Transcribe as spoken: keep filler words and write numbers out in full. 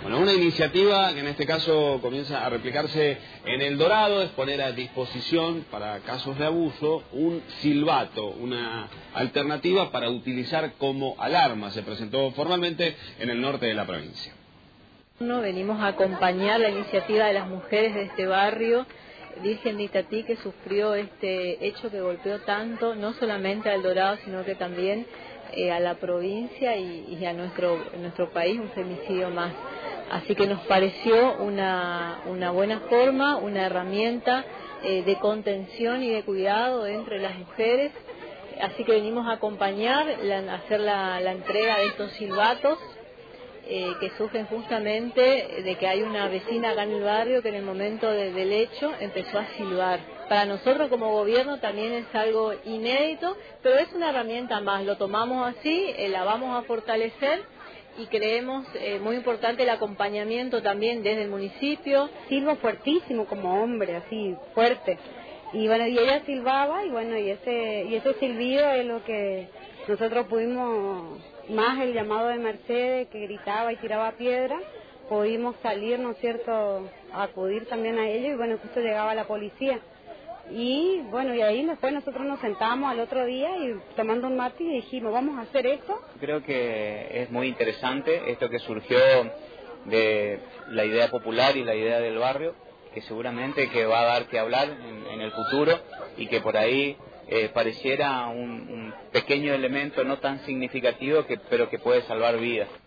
Bueno, una iniciativa que en este caso comienza a replicarse en El Dorado es poner a disposición para casos de abuso un silbato, una alternativa para utilizar como alarma. Se presentó formalmente en el norte de la provincia. Venimos a acompañar la iniciativa de las mujeres de este barrio, Virgen de Itatí, que sufrió este hecho que golpeó tanto, no solamente a El Dorado, sino que también eh, a la provincia y, y a nuestro, nuestro país, un femicidio más. Así que nos pareció una, una buena forma, una herramienta eh, de contención y de cuidado entre las mujeres. Así que venimos a acompañar, la, a hacer la, la entrega de estos silbatos eh, que surgen justamente de que hay una vecina acá en el barrio que en el momento de, del hecho empezó a silbar. Para nosotros como gobierno también es algo inédito, pero es una herramienta más, lo tomamos así, eh, la vamos a fortalecer. Y creemos eh, muy importante el acompañamiento también desde el municipio. Silbo fuertísimo como hombre, así, fuerte. Y bueno, y ella silbaba y bueno, y ese y ese silbido es lo que nosotros pudimos, más el llamado de Mercedes que gritaba y tiraba piedra, pudimos salir, ¿no es cierto?, a acudir también a ellos y bueno, justo llegaba la policía. Y bueno, y ahí después nosotros nos sentamos al otro día y tomando un mate y dijimos, vamos a hacer esto. Creo que es muy interesante esto que surgió de la idea popular y la idea del barrio, que seguramente que va a dar que hablar en, en el futuro y que por ahí eh, pareciera un, un pequeño elemento no tan significativo, que, pero que puede salvar vidas.